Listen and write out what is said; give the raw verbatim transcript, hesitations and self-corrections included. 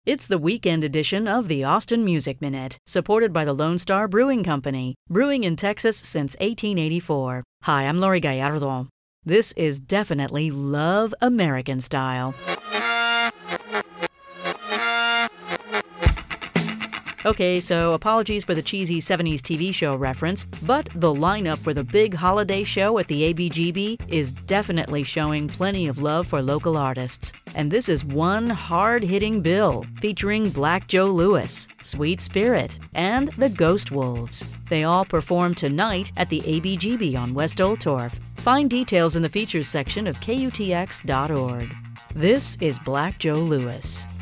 It's the weekend edition of the Austin Music Minute, supported by the Lone Star Brewing Company, brewing in Texas since eighteen eighty-four. Hi, I'm Lori Gallardo. This is definitely Love American Style. Okay, so apologies for the cheesy seventies T V show reference, but the lineup for the big holiday show at the A B G B is definitely showing plenty of love for local artists. And this is one hard-hitting bill featuring Black Joe Lewis, Sweet Spirit, and the Ghost Wolves. They all perform tonight at the A B G B on West Old Torf. Find details in the features section of K U T X dot org. This is Black Joe Lewis.